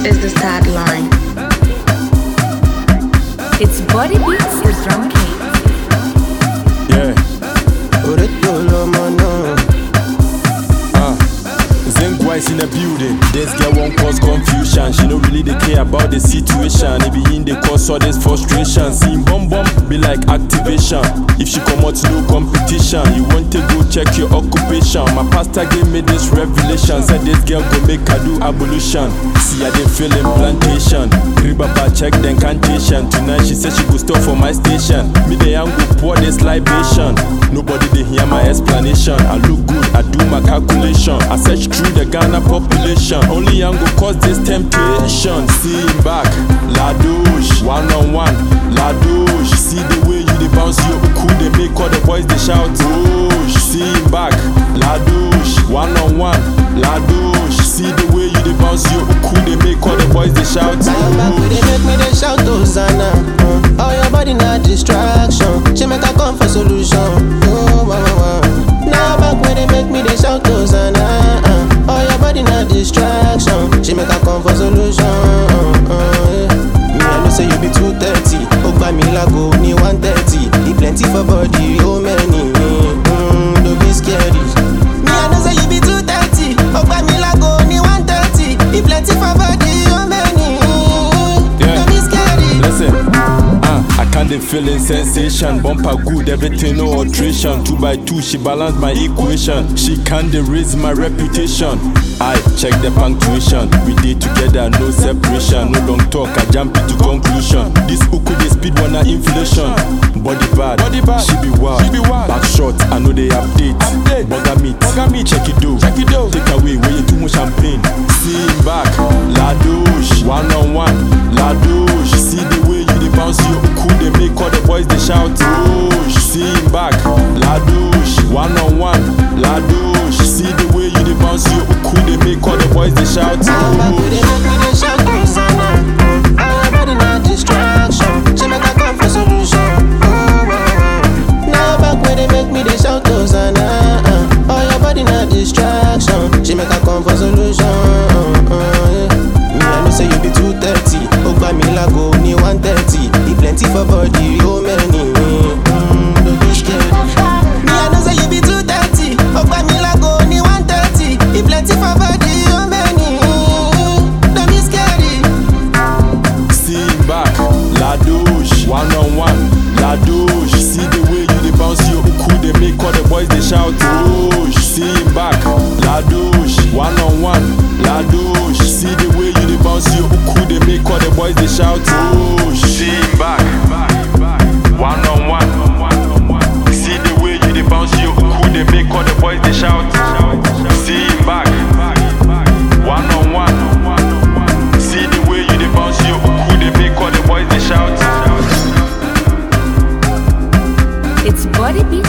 is the start line. It's Body Beats, the drum king. Yeah. Zinc Wise in the building. This girl won't cause confusion. She don't really care about the situation. It be in the cause all this frustration. Seeing bomb be like activation. If she come out no competition, you want to go check your occupation. My pastor gave me this revelation. Said this girl go make her do abolition. See I dey feel implantation. Ribaba check the incantation. Tonight she said she go stop for my station. Me the young go pour this libation. Nobody dey hear my explanation. I look good, I do my calculation. I search through the Ghana population. Only young go cause this temptation. See him back, la douche. One on one, la douche. See the way you dey bounce your uku, they make all the boys they shout. Douche. See him back, la douche. One on one, la douche. See the way you dey bounce your uku, they make all the boys they shout. Now your back way they make me they shout Hosanna. All your body not distraction. She make her come for solution. Oh, wow, wow, wow. Now your back way they make me they shout Hosanna. All your body not distraction. She make her come for solution. Me I know say you be 230. Ogba me lago ni 130. He plenty for body, oh many. Don't be scared. Me I know say you be 230. Ogba me lago ni 130. He plenty for body, oh many. Don't be scared. Listen, I can't dey feeling sensation. Bumper good, everything no alteration. 2x2, she balance my equation. She can't dey raise my reputation. I check the punctuation. We dey together, no separation. No long talk, I jump into conclusion. This uku dey speed wanna inflation. Body bad, she be wild. Back shot, I know they update. Burger meat, check it though. Take away where you too much champagne. See him back, la douche. One on one, la douche. See the way you dey bounce your uku, they make all the boys they shout. Douche. See him back, la douche. One on one, la douche. See the way you dey bounce your uku, they make all the boys they shout. Now your back way they make me they shout Hosanna. All your body not distraction. She make her come for solution. Now your back way they make me they shout Hosanna. All your body not distraction. She make her come for solution. Me I know say you be 230. Ogba me lago ni 130. He plenty for body, oh many. Don't be scared. Me I know say you be 230. Ogba me lago ni 130. He plenty for body, oh many. Don't be scared. See him back, la douche. One on one, la douche. See the way you dey bounce your uku, they make all the boys they shout. Douche. See him back, la douche. One on one, la douche. See the way you dey bounce your uku, they make all the boys they shout. Douche. See him back, one on one. See the way you dey bounce your uku, they make all the boys they shout. See him back, one on one. See the way you dey bounce your uku, they make all the boys they shout. It's Body Beats.